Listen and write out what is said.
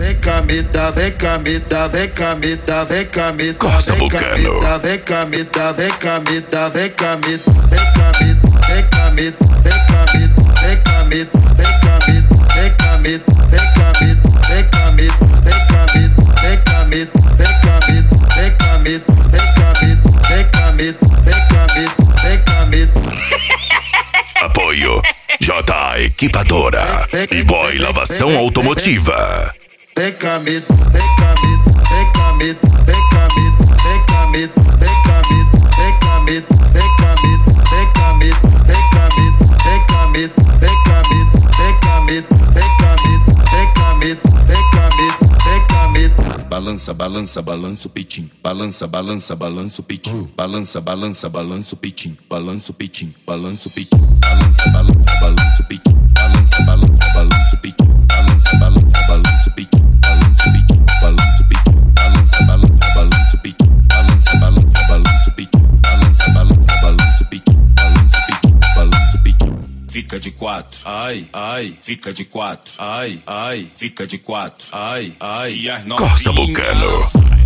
Vem cá me dá, vem cá me dá, vem cá me dá, vem cá me dá. Corsa Vulcano. Vem cá me dá, vem cá me dá, vem cá me dá, vem cá me dá, vem cá me dá, vem cá me dá, vem cá me dá, vem cá me dá, vem cá me dá, vem cá me dá, vem cá me dá, vem cá me dá, vem cá me dá, vem cá me dá, vem cá me dá, vem cá me dá, vem cá me dá, vem cá me dá, vem cá me dá. Apoio J Equipadora e Boy Lavação Automotiva. Vem cá me dá, vem cá me dá, vem cá me dá, vem cá me dá, vem cá me dá, vem cá me dá, vem cá me dá, vem cá me dá, vem cá me dá, vem cá me dá, vem cá me dá, vem cá me dá, vem cá me dá, vem cá me dá, vem cá me dá, vem cá me dá, vem cá me dá. Balança, balança, balança o peitinho. Balança, balança, balança o peitinho. Balança, balança, balança o peitinho. Balança o peitinho, balança o peitinho. Balança, balança, balança o peitinho. Balança, balança, balança o peitinho. Balança, balança, balança o peitinho. Balança o peitinho, balança o peitinho. Balança, balança, balança o peitinho. Balança, balança, balança o peitinho. Balança, balança, balança o peitinho. Balança o peitinho, balança o peitinho. Fica de quatro, ai, ai, fica de quatro, ai, ai, fica de quatro, ai, ai, e as novinhas. Corsa Vulcano.